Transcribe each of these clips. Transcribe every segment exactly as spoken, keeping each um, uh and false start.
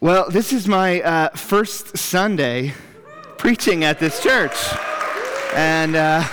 Well, this is my uh, first Sunday preaching at this church, and uh,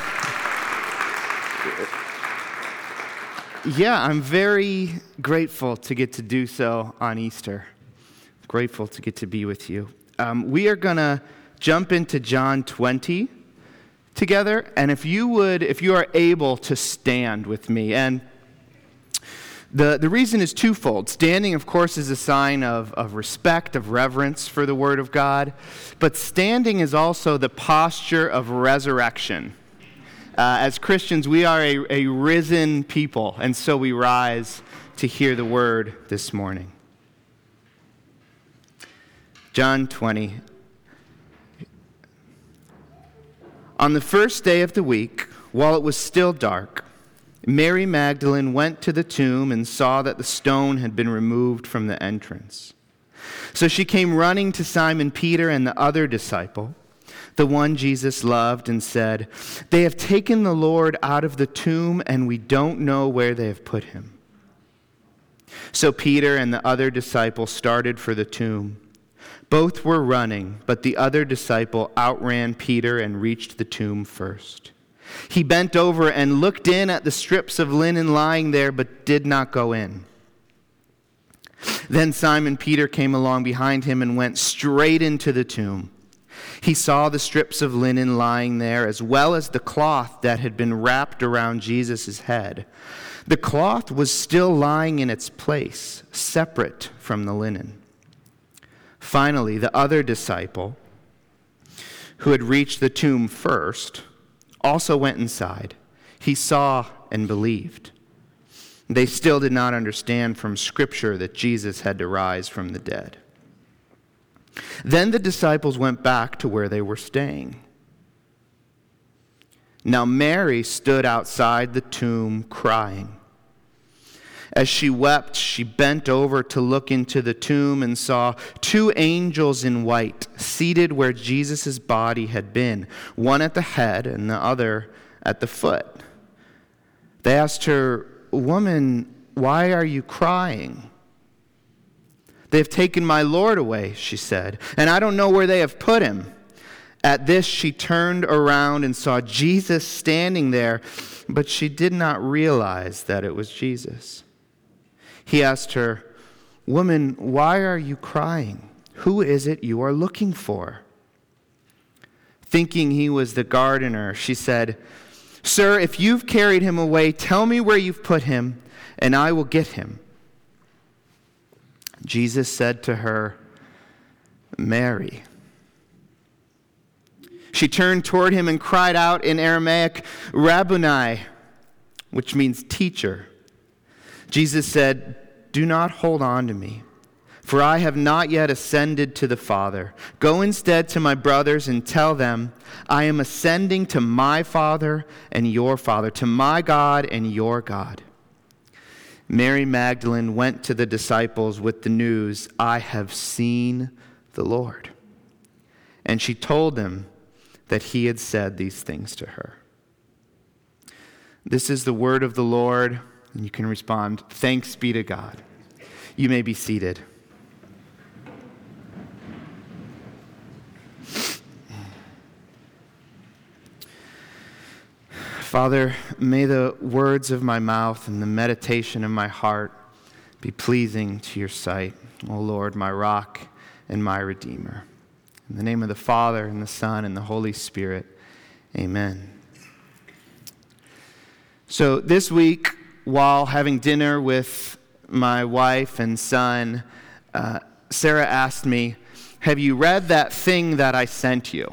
yeah, I'm very grateful to get to do so on Easter. Grateful to get to be with you. Um, we are going to jump into John twenty together, and if you would, if you are able to stand with me, and The the reason is twofold. Standing, of course, is a sign of, of respect, of reverence for the Word of God. But standing is also the posture of resurrection. Uh, as Christians, we are a, a risen people, and so we rise to hear the Word this morning. John twenty. On the first day of the week, while it was still dark, Mary Magdalene went to the tomb and saw that the stone had been removed from the entrance. So she came running to Simon Peter and the other disciple, the one Jesus loved, and said, "They have taken the Lord out of the tomb, and we don't know where they have put him." So Peter and the other disciple started for the tomb. Both were running, but the other disciple outran Peter and reached the tomb first. He bent over and looked in at the strips of linen lying there, but did not go in. Then Simon Peter came along behind him and went straight into the tomb. He saw the strips of linen lying there, as well as the cloth that had been wrapped around Jesus' head. The cloth was still lying in its place, separate from the linen. Finally, the other disciple, who had reached the tomb first, also went inside. He saw and believed. They still did not understand from Scripture that Jesus had to rise from the dead. Then the disciples went back to where they were staying. Now Mary stood outside the tomb crying. As she wept, she bent over to look into the tomb and saw two angels in white seated where Jesus' body had been, one at the head and the other at the foot. They asked her, "Woman, why are you crying?" "They have taken my Lord away," she said, "and I don't know where they have put him." At this, she turned around and saw Jesus standing there, but she did not realize that it was Jesus. He asked her, "Woman, why are you crying? Who is it you are looking for?" Thinking he was the gardener, she said, "Sir, if you've carried him away, tell me where you've put him, and I will get him." Jesus said to her, "Mary." She turned toward him and cried out in Aramaic, "Rabboni," which means teacher. Jesus said, "Do not hold on to me, for I have not yet ascended to the Father. Go instead to my brothers and tell them, I am ascending to my Father and your Father, to my God and your God." Mary Magdalene went to the disciples with the news, "I have seen the Lord." And she told them that he had said these things to her. This is the word of the Lord. And you can respond, "Thanks be to God." You may be seated. Father, may the words of my mouth and the meditation of my heart be pleasing to your sight, O Lord, my rock and my redeemer. In the name of the Father, and the Son, and the Holy Spirit, amen. So this week, while having dinner with my wife and son, uh, Sarah asked me, "Have you read that thing that I sent you?"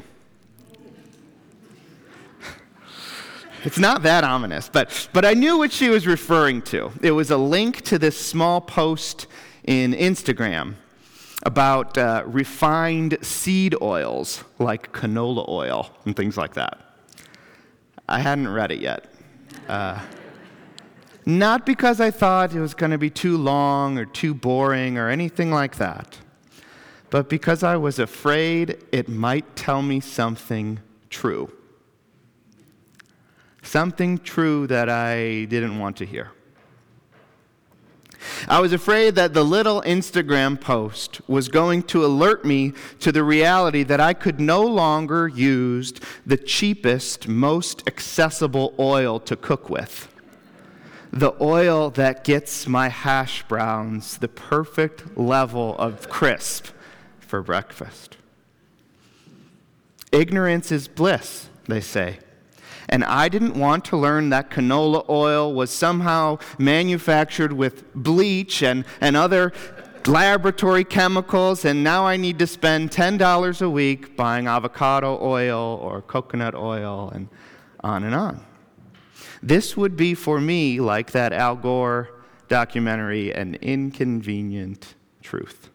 It's not that ominous, but, but I knew what she was referring to. It was a link to this small post in Instagram about uh, refined seed oils like canola oil and things like that. I hadn't read it yet. Uh, Not because I thought it was going to be too long or too boring or anything like that, but because I was afraid it might tell me something true. Something true that I didn't want to hear. I was afraid that the little Instagram post was going to alert me to the reality that I could no longer use the cheapest, most accessible oil to cook with. The oil that gets my hash browns the perfect level of crisp for breakfast. Ignorance is bliss, they say. And I didn't want to learn that canola oil was somehow manufactured with bleach and, and other laboratory chemicals, and now I need to spend ten dollars a week buying avocado oil or coconut oil, and on and on. This would be for me like that Al Gore documentary, An Inconvenient Truth.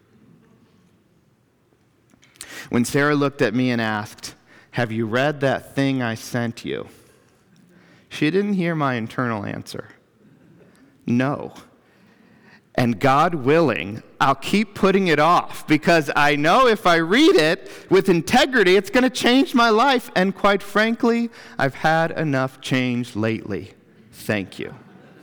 When Sarah looked at me and asked, "Have you read that thing I sent you?" she didn't hear my internal answer. No. And God willing, I'll keep putting it off because I know if I read it with integrity, it's going to change my life. And quite frankly, I've had enough change lately. Thank you.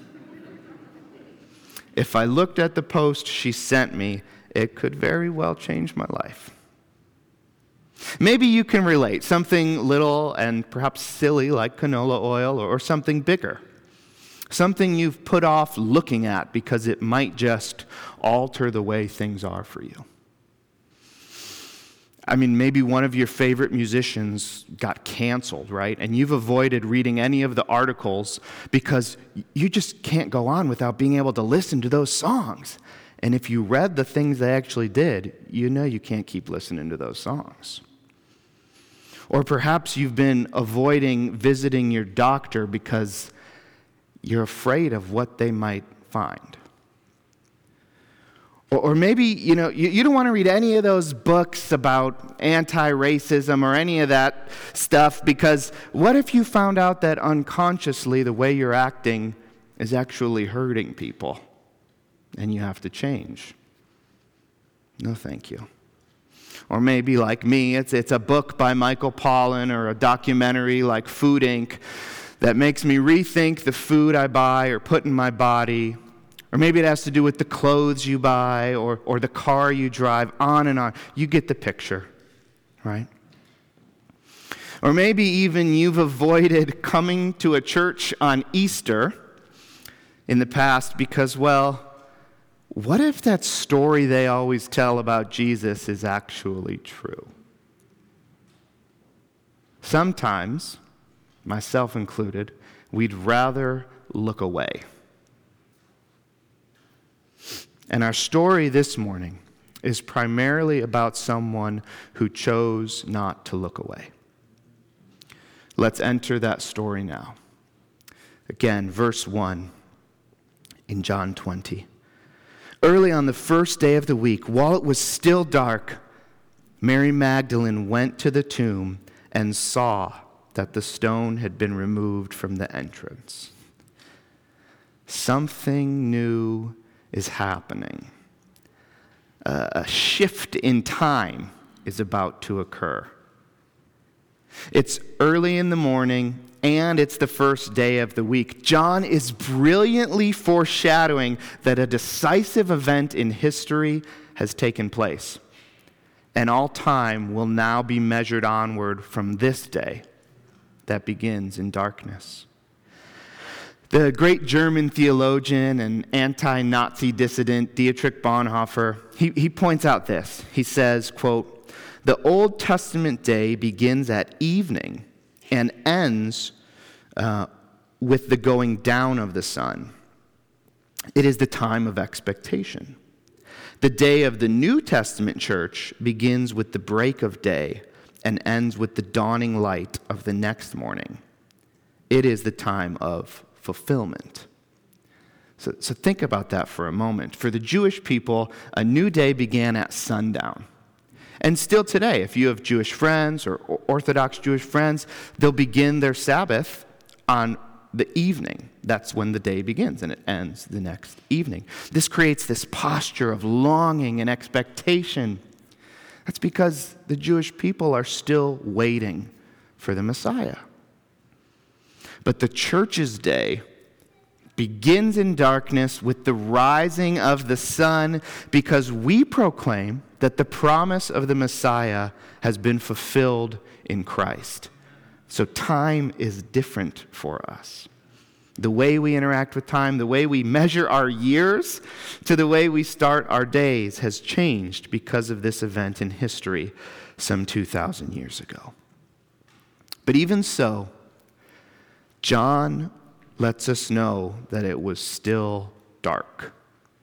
If I looked at the post she sent me, it could very well change my life. Maybe you can relate, something little and perhaps silly like canola oil, or something bigger, something you've put off looking at because it might just alter the way things are for you. I mean, maybe one of your favorite musicians got canceled, right? And you've avoided reading any of the articles because you just can't go on without being able to listen to those songs. And if you read the things they actually did, you know you can't keep listening to those songs. Or perhaps you've been avoiding visiting your doctor because you're afraid of what they might find. Or, or maybe, you know, you, you don't want to read any of those books about anti-racism or any of that stuff because what if you found out that unconsciously the way you're acting is actually hurting people and you have to change? No, thank you. Or maybe like me, it's it's a book by Michael Pollan or a documentary like Food Incorporated that makes me rethink the food I buy or put in my body. Or maybe it has to do with the clothes you buy or, or the car you drive, on and on. You get the picture, right? Or maybe even you've avoided coming to a church on Easter in the past because, well, what if that story they always tell about Jesus is actually true? Sometimes, myself included, we'd rather look away. And our story this morning is primarily about someone who chose not to look away. Let's enter that story now. Again, verse one in John twenty. Early on the first day of the week, while it was still dark, Mary Magdalene went to the tomb and saw that the stone had been removed from the entrance. Something new is happening. Uh, a shift in time is about to occur. It's early in the morning, and it's the first day of the week. John is brilliantly foreshadowing that a decisive event in history has taken place, and all time will now be measured onward from this day that begins in darkness. The great German theologian and anti-Nazi dissident Dietrich Bonhoeffer, he, he points out this. He says, quote, "The Old Testament day begins at evening and ends uh, with the going down of the sun. It is the time of expectation. The day of the New Testament church begins with the break of day and ends with the dawning light of the next morning. It is the time of fulfillment." So, so think about that for a moment. For the Jewish people, a new day began at sundown. And still today, if you have Jewish friends or Orthodox Jewish friends, they'll begin their Sabbath on the evening. That's when the day begins, and it ends the next evening. This creates this posture of longing and expectation. That's because the Jewish people are still waiting for the Messiah. But the church's day begins in darkness with the rising of the sun, because we proclaim that the promise of the Messiah has been fulfilled in Christ. So time is different for us. The way we interact with time, the way we measure our years, to the way we start our days has changed because of this event in history some two thousand years ago. But even so, John lets us know that it was still dark.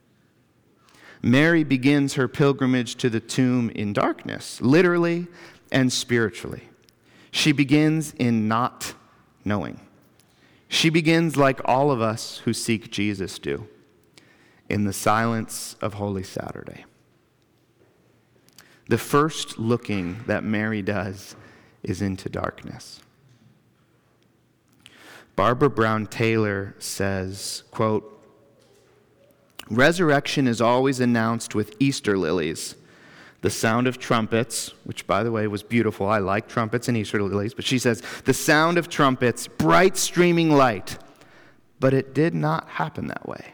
Mary begins her pilgrimage to the tomb in darkness, literally and spiritually. She begins in not knowing. She begins like all of us who seek Jesus do, in the silence of Holy Saturday. The first looking that Mary does is into darkness. Barbara Brown Taylor says, quote, "Resurrection is always announced with Easter lilies, the sound of trumpets," which, by the way, was beautiful. I like trumpets and Easter lilies. But she says, "the sound of trumpets, bright streaming light." But it did not happen that way.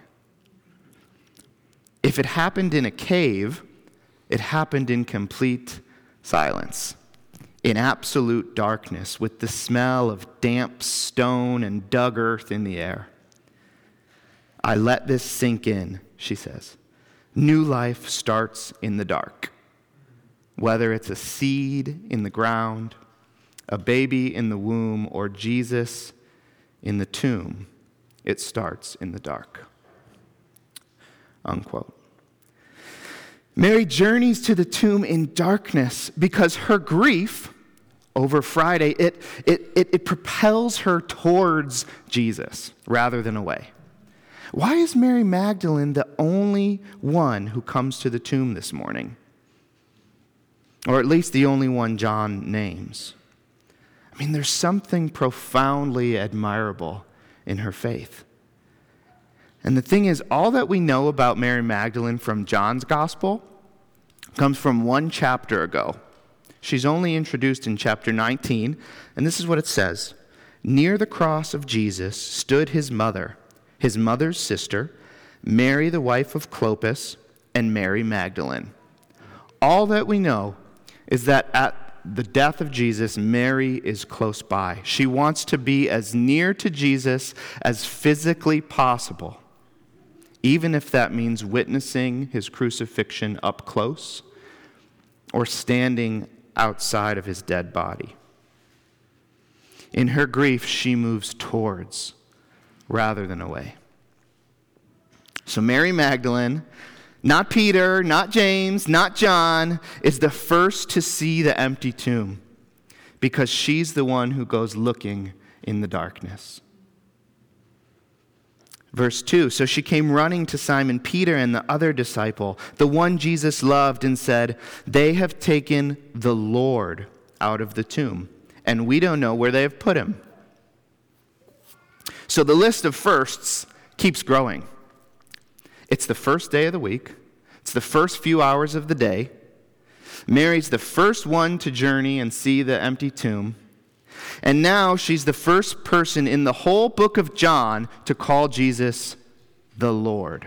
If it happened in a cave, it happened in complete silence, in absolute darkness, with the smell of damp stone and dug earth in the air. "I let this sink in," she says. "New life starts in the dark. Whether it's a seed in the ground, a baby in the womb, or Jesus in the tomb, it starts in the dark." Unquote. Mary journeys to the tomb in darkness because her grief over Friday, it, it, it, it propels her towards Jesus rather than away. Why is Mary Magdalene the only one who comes to the tomb this morning? Or at least the only one John names. I mean, there's something profoundly admirable in her faith. And the thing is, all that we know about Mary Magdalene from John's gospel comes from one chapter ago. She's only introduced in chapter nineteen, and this is what it says. "Near the cross of Jesus stood his mother, his mother's sister, Mary the wife of Clopas, and Mary Magdalene." All that we know is that at the death of Jesus, Mary is close by. She wants to be as near to Jesus as physically possible, even if that means witnessing his crucifixion up close or standing outside of his dead body. In her grief, she moves towards rather than away. So Mary Magdalene, not Peter, not James, not John, is the first to see the empty tomb because she's the one who goes looking in the darkness. Verse two, "So she came running to Simon Peter and the other disciple, the one Jesus loved, and said, 'They have taken the Lord out of the tomb, and we don't know where they have put him.'" So the list of firsts keeps growing. It's the first day of the week. It's the first few hours of the day. Mary's the first one to journey and see the empty tomb. And now she's the first person in the whole book of John to call Jesus the Lord.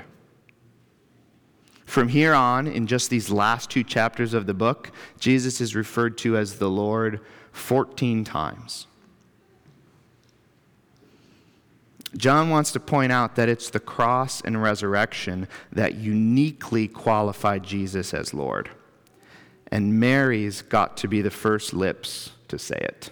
From here on, in just these last two chapters of the book, Jesus is referred to as the Lord fourteen times. John wants to point out that it's the cross and resurrection that uniquely qualified Jesus as Lord. And Mary's got to be the first lips to say it.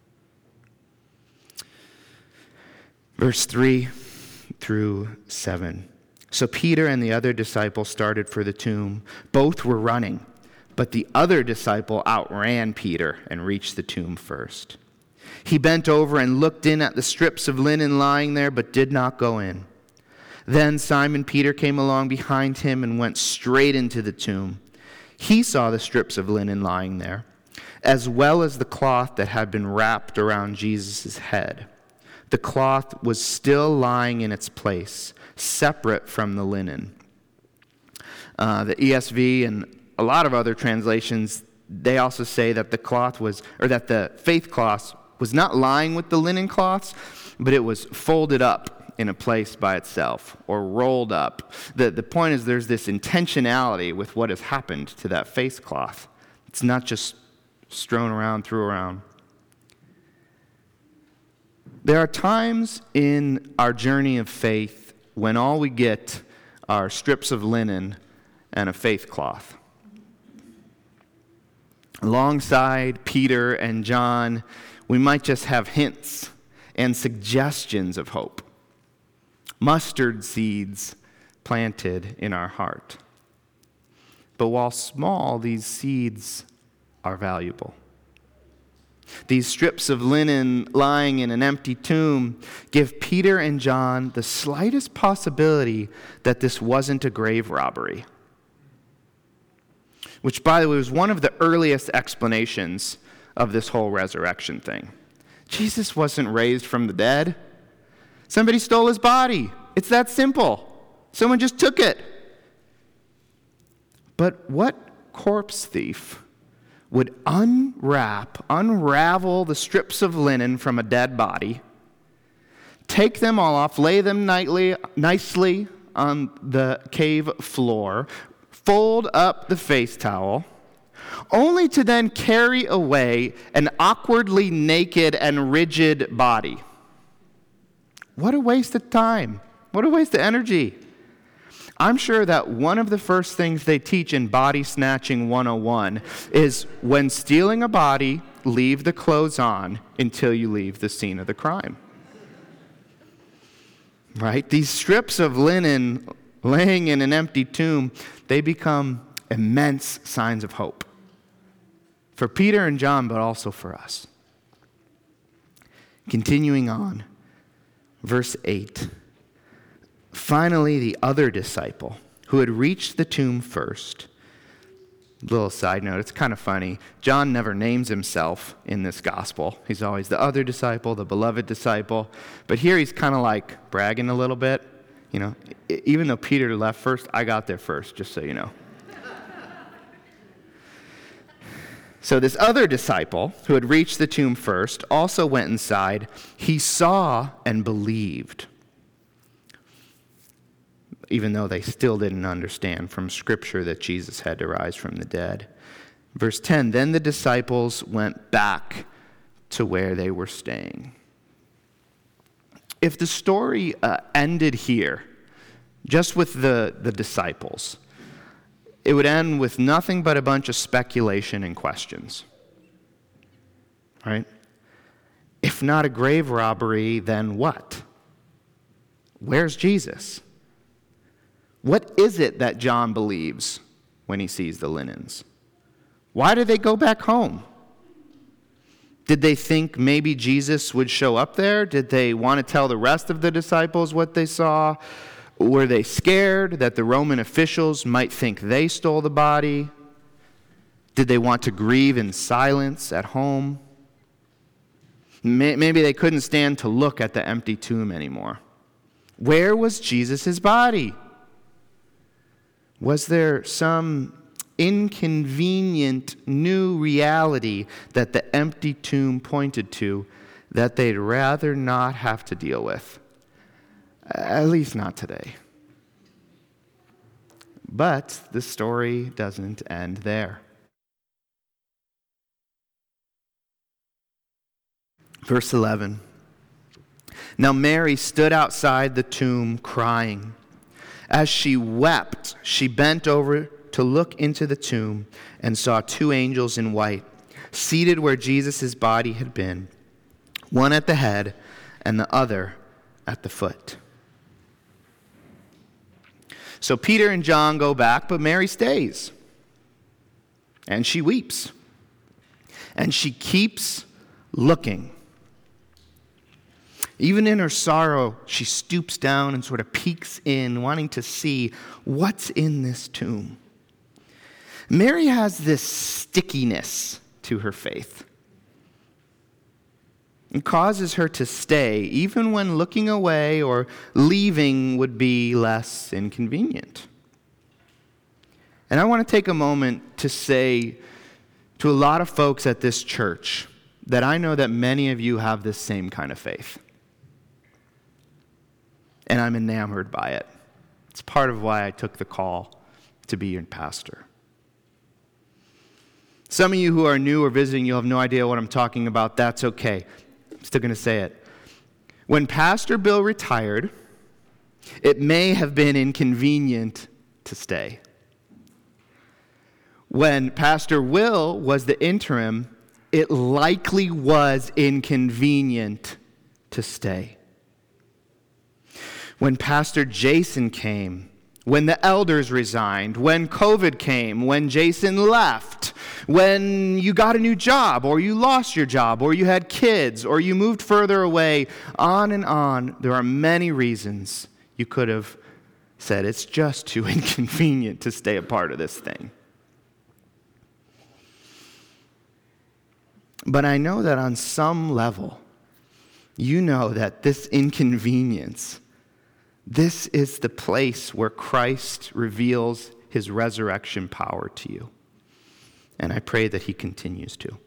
Verse three through seven. "So Peter and the other disciple started for the tomb. Both were running, but the other disciple outran Peter and reached the tomb first. He bent over and looked in at the strips of linen lying there, but did not go in. Then Simon Peter came along behind him and went straight into the tomb. He saw the strips of linen lying there, as well as the cloth that had been wrapped around Jesus' head. The cloth was still lying in its place, separate from the linen." Uh, the E S V and a lot of other translations, they also say that the cloth was, or that the faith cloth was not lying with the linen cloths, but it was folded up in a place by itself or rolled up. The, the point is there's this intentionality with what has happened to that face cloth. It's not just strewn around, threw around. There are times in our journey of faith when all we get are strips of linen and a face cloth. Alongside Peter and John, we might just have hints and suggestions of hope. Mustard seeds planted in our heart. But while small, these seeds are valuable. These strips of linen lying in an empty tomb give Peter and John the slightest possibility that this wasn't a grave robbery. Which, by the way, was one of the earliest explanations of this whole resurrection thing. Jesus wasn't raised from the dead. Somebody stole his body. It's that simple. Someone just took it. But what corpse thief would unwrap, unravel the strips of linen from a dead body, take them all off, lay them nightly, nicely on the cave floor, fold up the face towel, only to then carry away an awkwardly naked and rigid body? What a waste of time. What a waste of energy. I'm sure that one of the first things they teach in Body Snatching one oh one is when stealing a body, leave the clothes on until you leave the scene of the crime. Right? These strips of linen laying in an empty tomb, they become immense signs of hope. For Peter and John, but also for us. Continuing on, verse eight. Finally, the other disciple, who had reached the tomb first. Little side note, it's kind of funny. John never names himself in this gospel. He's always the other disciple, the beloved disciple. But here he's kind of like bragging a little bit. You know, even though Peter left first, I got there first, just so you know. So this other disciple, who had reached the tomb first, also went inside. He saw and believed, even though they still didn't understand from Scripture that Jesus had to rise from the dead. Verse ten, then the disciples went back to where they were staying. If the story uh, ended here, just with the, the disciples, it would end with nothing but a bunch of speculation and questions. Right? If not a grave robbery, then what? Where's Jesus? What is it that John believes when he sees the linens? Why did they go back home? Did they think maybe Jesus would show up there? Did they want to tell the rest of the disciples what they saw? Were they scared that the Roman officials might think they stole the body? Did they want to grieve in silence at home? Maybe they couldn't stand to look at the empty tomb anymore. Where was Jesus' body? Was there some inconvenient new reality that the empty tomb pointed to that they'd rather not have to deal with? At least not today. But the story doesn't end there. Verse eleven. Now Mary stood outside the tomb crying. As she wept, she bent over to look into the tomb and saw two angels in white, seated where Jesus' body had been, one at the head and the other at the foot. So Peter and John go back, but Mary stays. And she weeps. And she keeps looking. Even in her sorrow, she stoops down and sort of peeks in, wanting to see what's in this tomb. Mary has this stickiness to her faith. It causes her to stay, even when looking away or leaving would be less inconvenient. And I want to take a moment to say to a lot of folks at this church that I know that many of you have this same kind of faith. and I'm enamored by it. It's part of why I took the call to be your pastor. Some of you who are new or visiting, you'll have no idea what I'm talking about. That's okay. I'm still going to say it. When Pastor Bill retired, it may have been inconvenient to stay. When Pastor Will was the interim, it likely was inconvenient to stay. When Pastor Jason came, when the elders resigned, when COVID came, when Jason left, when you got a new job, or you lost your job, or you had kids, or you moved further away, on and on, there are many reasons you could have said, it's just too inconvenient to stay a part of this thing. But I know that on some level, you know that this inconvenience, this is the place where Christ reveals his resurrection power to you. And I pray that he continues to.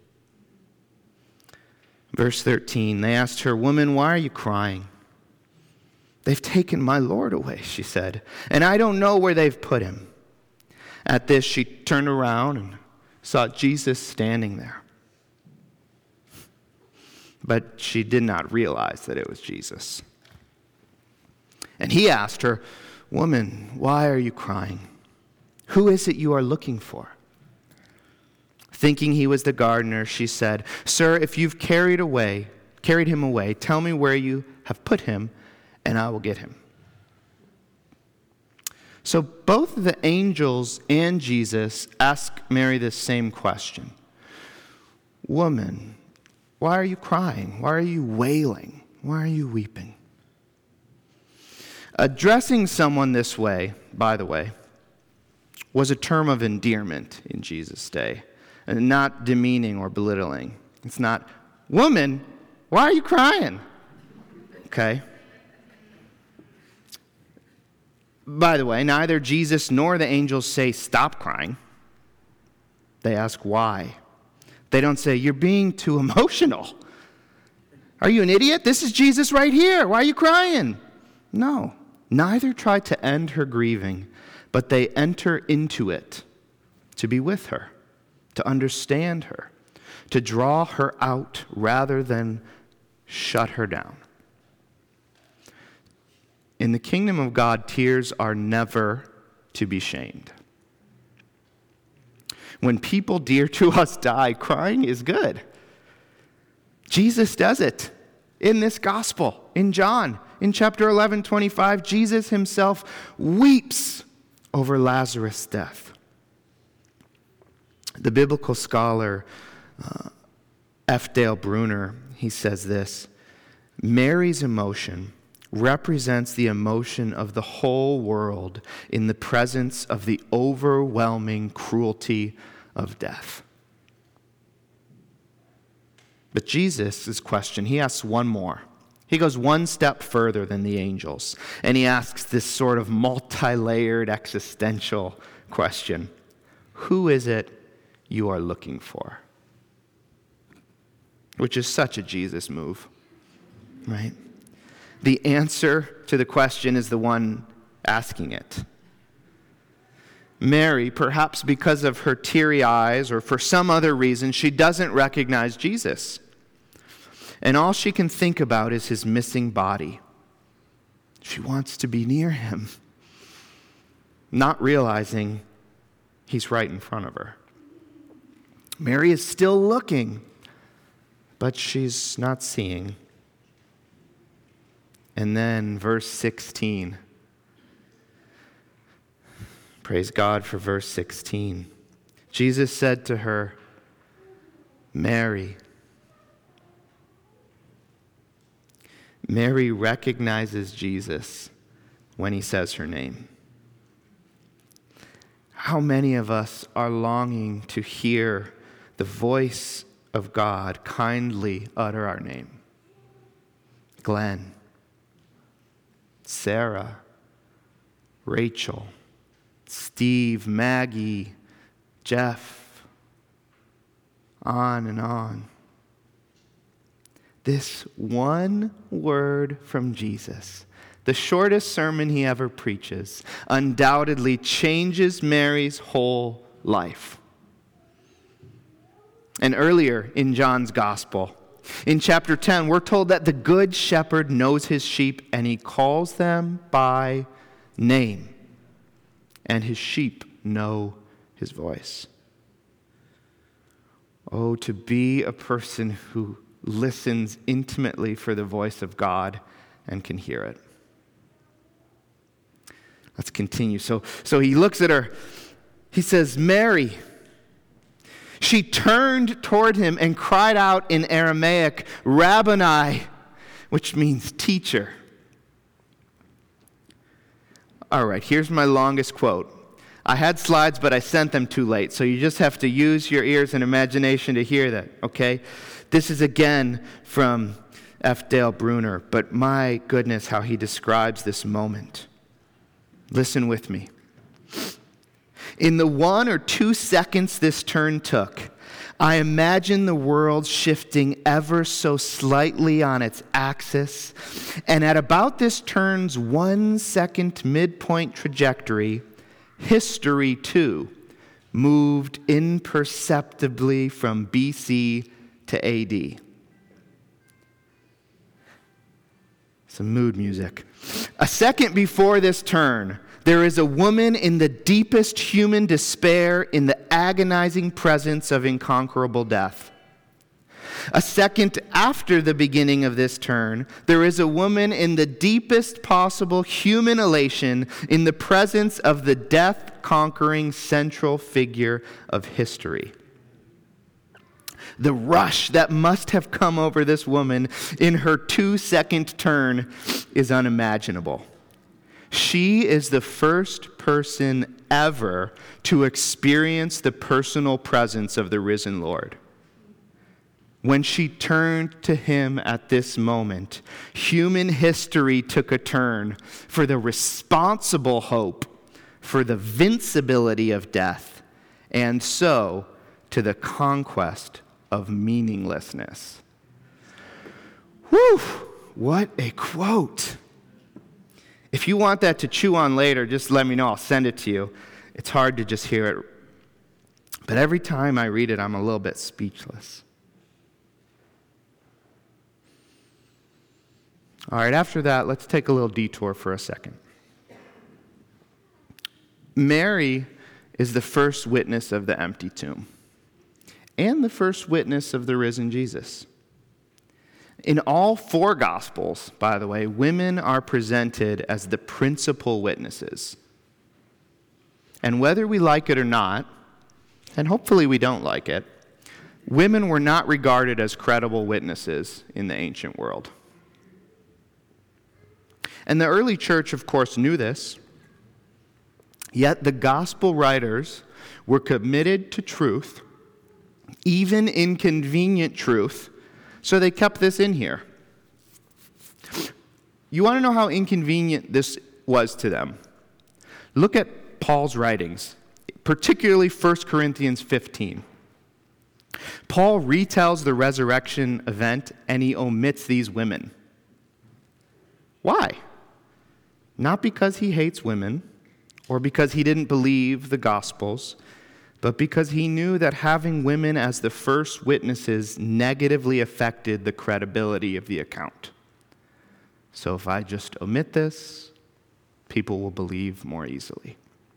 Verse thirteen, they asked her, "Woman, why are you crying?" "They've taken my Lord away," she said, "and I don't know where they've put him." At this, she turned around and saw Jesus standing there. But she did not realize that it was Jesus. And he asked her, "Woman, why are you crying? Who is it you are looking for?" Thinking he was the gardener, she said, "Sir, if you've carried away, carried him away, tell me where you have put him, and I will get him." So both the angels and Jesus ask Mary this same question. "Woman, why are you crying? Why are you wailing? Why are you weeping?" Addressing someone this way, by the way, was a term of endearment in Jesus' day, and not demeaning or belittling. It's not, "Woman, why are you crying?" Okay? By the way, neither Jesus nor the angels say, "Stop crying." They ask why. They don't say, "You're being too emotional. Are you an idiot? This is Jesus right here. Why are you crying?" No. Neither try to end her grieving, but they enter into it to be with her, to understand her, to draw her out rather than shut her down. In the kingdom of God, tears are never to be shamed. When people dear to us die, crying is good. Jesus does it in this gospel, in John. In chapter eleven, twenty-five, Jesus himself weeps over Lazarus' death. The biblical scholar uh, F. Dale Bruner, he says this, "Mary's emotion represents the emotion of the whole world in the presence of the overwhelming cruelty of death." But Jesus' question, he asks one more. He goes one step further than the angels, and he asks this sort of multi-layered existential question. Who is it you are looking for? Which is such a Jesus move, right? The answer to the question is the one asking it. Mary, perhaps because of her teary eyes or for some other reason, she doesn't recognize Jesus. And all she can think about is his missing body. She wants to be near him, not realizing he's right in front of her. Mary is still looking, but she's not seeing. And then verse sixteen. Praise God for verse sixteen. Jesus said to her, "Mary." Mary recognizes Jesus when he says her name. How many of us are longing to hear the voice of God kindly utter our name? Glenn, Sarah, Rachel, Steve, Maggie, Jeff, on and on. This one word from Jesus the shortest sermon he ever preaches, undoubtedly changes Mary's whole life. And earlier in John's gospel, in chapter ten, we're told that the good shepherd knows his sheep and he calls them by name. And his sheep know his voice. Oh, to be a person who listens intimately for the voice of God and can hear it. Let's continue. So, so he looks at her. He says, Mary. She turned toward him and cried out in Aramaic, Rabboni, which means teacher. All right, here's my longest quote. I had slides, but I sent them too late, so you just have to use your ears and imagination to hear that, okay? This is again from F. Dale Bruner, but my goodness, how he describes this moment. Listen with me. In the one or two seconds this turn took, I imagine the world shifting ever so slightly on its axis, and at about this turn's one second midpoint trajectory, history too moved imperceptibly from B C to A D. Some mood music. A second before this turn, there is a woman in the deepest human despair in the agonizing presence of inconquerable death. A second after the beginning of this turn, there is a woman in the deepest possible human elation in the presence of the death-conquering central figure of history. The rush that must have come over this woman in her two-second turn is unimaginable. She is the first person ever to experience the personal presence of the risen Lord. When she turned to him at this moment, human history took a turn for the responsible hope, for the vincibility of death, and so to the conquest of meaninglessness. Whew! What a quote! If you want that to chew on later, just let me know. I'll send it to you. It's hard to just hear it. But every time I read it, I'm a little bit speechless. All right, after that, let's take a little detour for a second. Mary is the first witness of the empty tomb and the first witness of the risen Jesus. In all four Gospels, by the way, women are presented as the principal witnesses. And whether we like it or not, and hopefully we don't like it, women were not regarded as credible witnesses in the ancient world. And the early church, of course, knew this. Yet the gospel writers were committed to truth, even inconvenient truth, so they kept this in here. You want to know how inconvenient this was to them? Look at Paul's writings, particularly First Corinthians fifteen. Paul retells the resurrection event, and he omits these women. Why? Not because he hates women, or because he didn't believe the Gospels, but because he knew that having women as the first witnesses negatively affected the credibility of the account. So if I just omit this, people will believe more easily.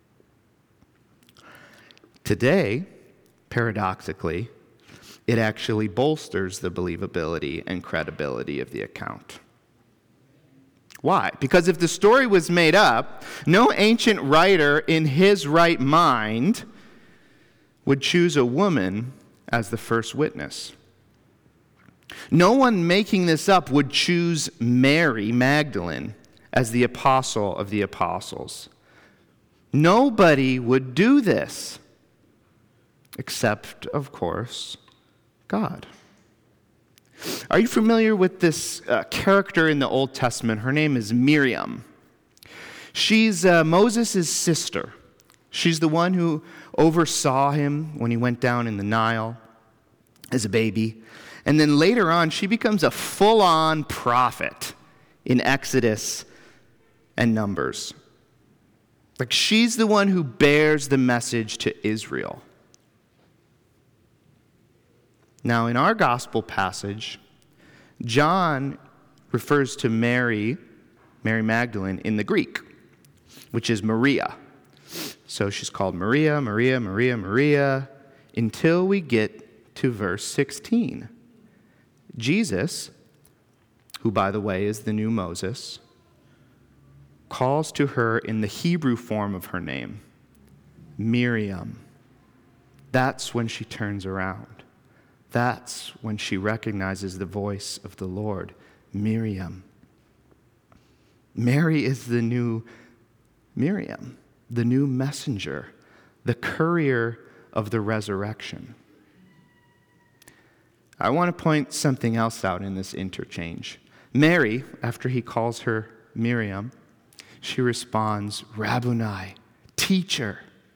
Today, paradoxically, it actually bolsters the believability and credibility of the account. Why? Because if the story was made up, no ancient writer in his right mind would choose a woman as the first witness. No one making this up would choose Mary Magdalene as the apostle of the apostles. Nobody would do this, except, of course, God. Are you familiar with this uh, character in the Old Testament? Her name is Miriam. She's uh, Moses' sister. She's the one who oversaw him when he went down in the Nile as a baby. And then later on, she becomes a full-on prophet in Exodus and Numbers. Like, she's the one who bears the message to Israel. Now, in our gospel passage, John refers to Mary, Mary Magdalene, in the Greek, which is Maria. So she's called Maria, Maria, Maria, Maria, until we get to verse sixteen. Jesus, who, by the way, is the new Moses, calls to her in the Hebrew form of her name, Miriam. That's when she turns around. That's when she recognizes the voice of the Lord, Miriam. Mary is the new Miriam, the new messenger, the courier of the resurrection. I want to point something else out in this interchange. Mary, after he calls her Miriam, she responds, Rabboni, teacher.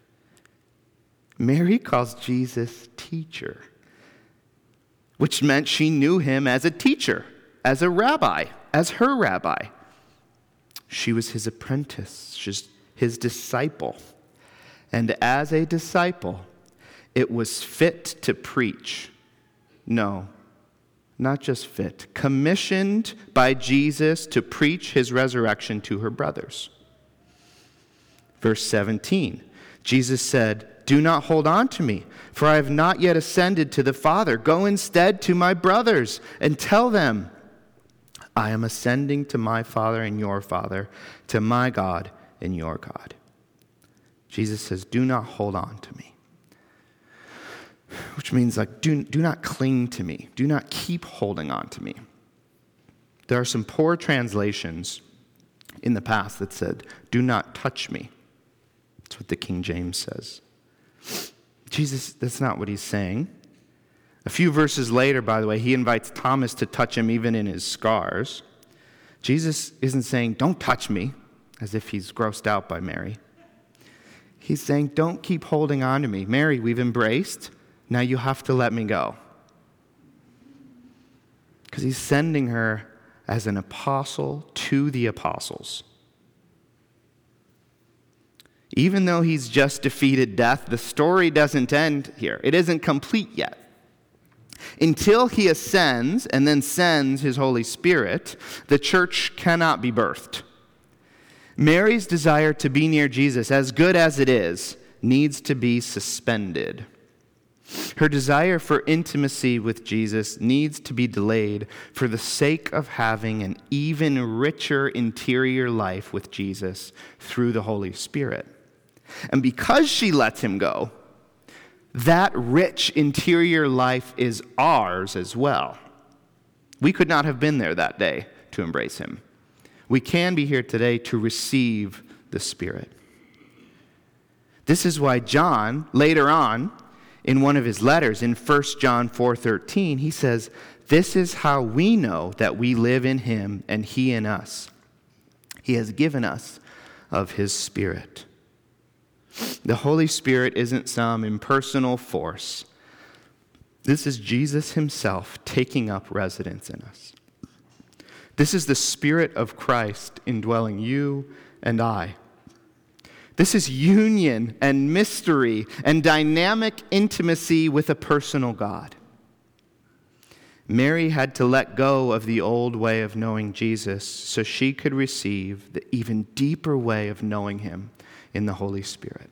Mary calls Jesus teacher, which meant she knew him as a teacher, as a rabbi, as her rabbi. She was his apprentice, she's his disciple. And as a disciple, it was fit to preach. No, not just fit, commissioned by Jesus to preach his resurrection to her brothers. Verse seventeen, Jesus said, do not hold on to me, for I have not yet ascended to the Father. Go instead to my brothers and tell them, I am ascending to my Father and your Father, to my God and your God. Jesus says, do not hold on to me. Which means, like, do, do not cling to me. Do not keep holding on to me. There are some poor translations in the past that said, do not touch me. That's what the King James says. Jesus, that's not what he's saying. A few verses later, by the way, he invites Thomas to touch him even in his scars. Jesus isn't saying, don't touch me, as if he's grossed out by Mary. He's saying, don't keep holding on to me. Mary, we've embraced. Now you have to let me go. Because he's sending her as an apostle to the apostles. Even though he's just defeated death, the story doesn't end here. It isn't complete yet. Until he ascends and then sends his Holy Spirit, the church cannot be birthed. Mary's desire to be near Jesus, as good as it is, needs to be suspended. Her desire for intimacy with Jesus needs to be delayed for the sake of having an even richer interior life with Jesus through the Holy Spirit. And because she lets him go, that rich interior life is ours as well. We could not have been there that day to embrace him. We can be here today to receive the Spirit. This is why John, later on, in one of his letters, in First John four thirteen, he says, this is how we know that we live in him and he in us. He has given us of his Spirit. The Holy Spirit isn't some impersonal force. This is Jesus himself taking up residence in us. This is the Spirit of Christ indwelling you and I. This is union and mystery and dynamic intimacy with a personal God. Mary had to let go of the old way of knowing Jesus so she could receive the even deeper way of knowing him in the Holy Spirit.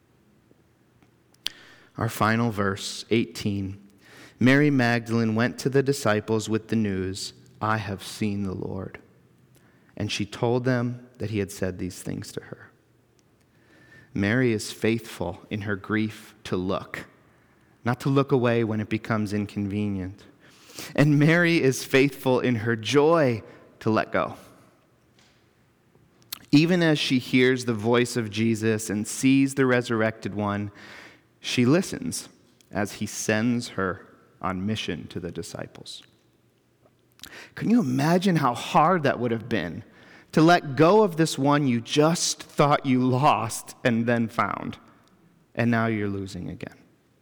Our final verse, eighteen. Mary Magdalene went to the disciples with the news, I have seen the Lord. And she told them that he had said these things to her. Mary is faithful in her grief to look, not to look away when it becomes inconvenient. And Mary is faithful in her joy to let go. Even as she hears the voice of Jesus and sees the resurrected one, she listens as he sends her on mission to the disciples. Can you imagine how hard that would have been to let go of this one you just thought you lost and then found, and now you're losing again?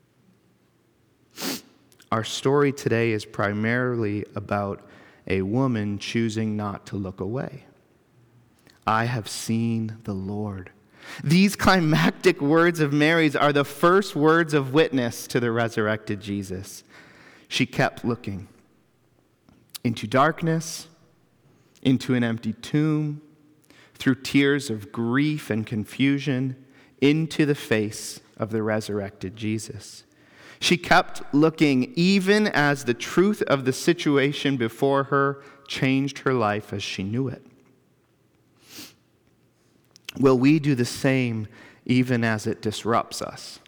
Our story today is primarily about a woman choosing not to look away. I have seen the Lord. These climactic words of Mary's are the first words of witness to the resurrected Jesus. She kept looking into darkness, into an empty tomb, through tears of grief and confusion, into the face of the resurrected Jesus. She kept looking even as the truth of the situation before her changed her life as she knew it. Will we do the same even as it disrupts us?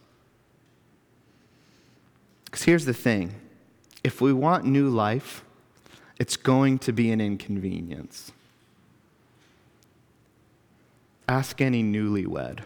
Because here's the thing. If we want new life, it's going to be an inconvenience. Ask any newlywed.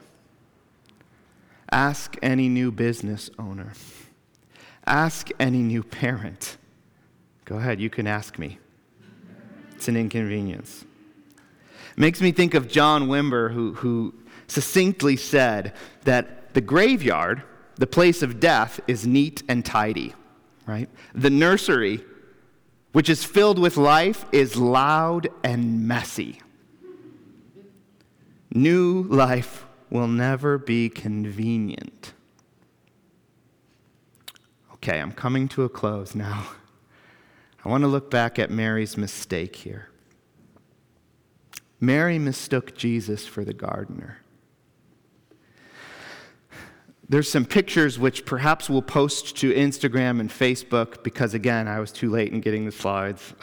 Ask any new business owner. Ask any new parent. Go ahead, you can ask me. It's an inconvenience. Makes me think of John Wimber, who, who succinctly said that the graveyard, the place of death, is neat and tidy, right? The nursery, which is filled with life, is loud and messy. New life will never be convenient. Okay, I'm coming to a close now. I want to look back at Mary's mistake here. Mary mistook Jesus for the gardener. There's some pictures which perhaps we'll post to Instagram and Facebook because, again, I was too late in getting the slides.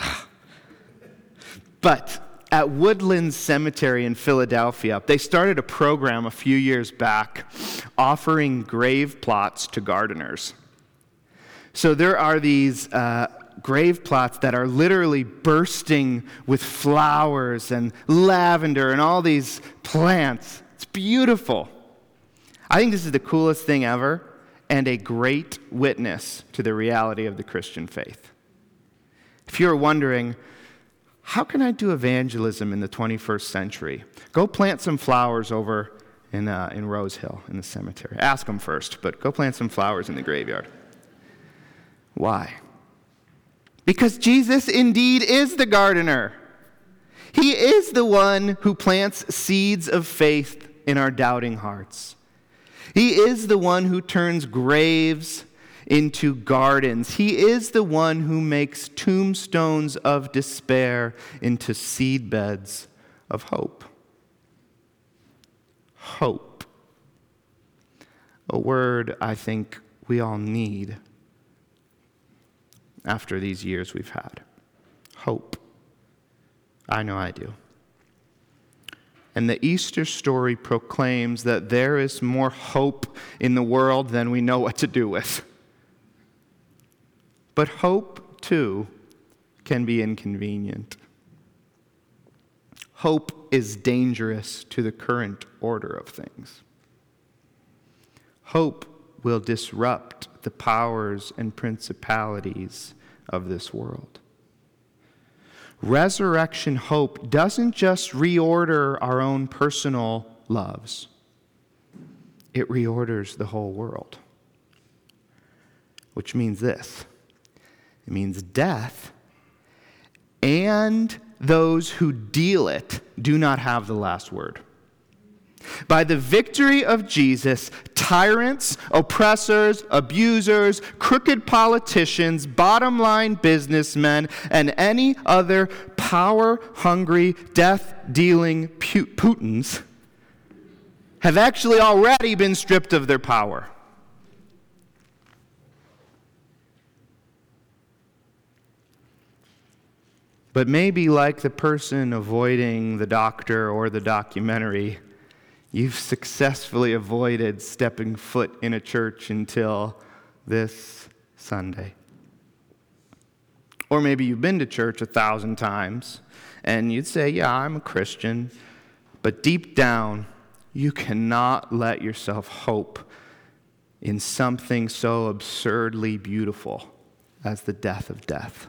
But at Woodlands Cemetery in Philadelphia, they started a program a few years back offering grave plots to gardeners. So there are these uh, grave plots that are literally bursting with flowers and lavender and all these plants. It's beautiful. I think this is the coolest thing ever and a great witness to the reality of the Christian faith. If you're wondering, how can I do evangelism in the twenty-first century? Go plant some flowers over in, uh, in Rose Hill in the cemetery. Ask them first, but go plant some flowers in the graveyard. Why? Because Jesus indeed is the gardener. He is the one who plants seeds of faith in our doubting hearts. He is the one who turns graves into gardens. He is the one who makes tombstones of despair into seedbeds of hope. Hope. A word I think we all need after these years we've had. Hope. I know I do. And the Easter story proclaims that there is more hope in the world than we know what to do with. But hope, too, can be inconvenient. Hope is dangerous to the current order of things. Hope will disrupt the powers and principalities of this world. Resurrection hope doesn't just reorder our own personal loves. It reorders the whole world. Which means this. It means death and those who deal it do not have the last word. By the victory of Jesus, tyrants, oppressors, abusers, crooked politicians, bottom-line businessmen, and any other power-hungry, death-dealing Putins have actually already been stripped of their power. But maybe like the person avoiding the doctor or the documentary, you've successfully avoided stepping foot in a church until this Sunday. Or maybe you've been to church a thousand times, and you'd say, yeah, I'm a Christian, but deep down, you cannot let yourself hope in something so absurdly beautiful as the death of death.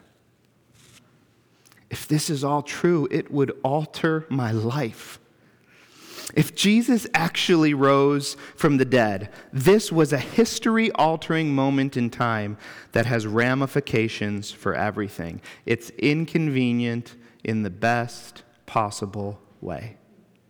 If this is all true, it would alter my life. If Jesus actually rose from the dead, this was a history-altering moment in time that has ramifications for everything. It's inconvenient in the best possible way.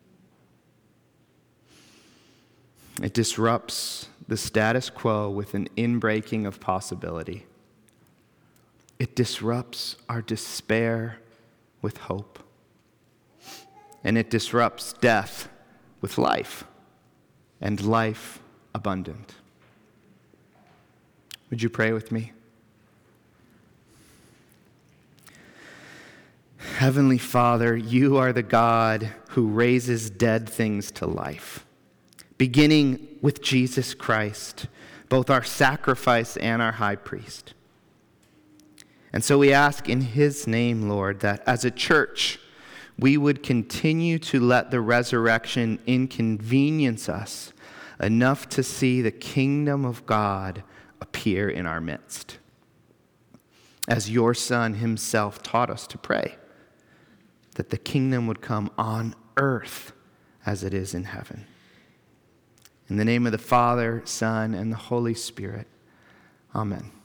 It disrupts the status quo with an inbreaking of possibility. It disrupts our despair with hope. And it disrupts death with life, and life abundant. Would you pray with me? Heavenly Father, you are the God who raises dead things to life, beginning with Jesus Christ, both our sacrifice and our high priest. And so we ask in his name, Lord, that as a church, we would continue to let the resurrection inconvenience us enough to see the kingdom of God appear in our midst, as your Son himself taught us to pray, that the kingdom would come on earth as it is in heaven. In the name of the Father, Son, and the Holy Spirit, amen.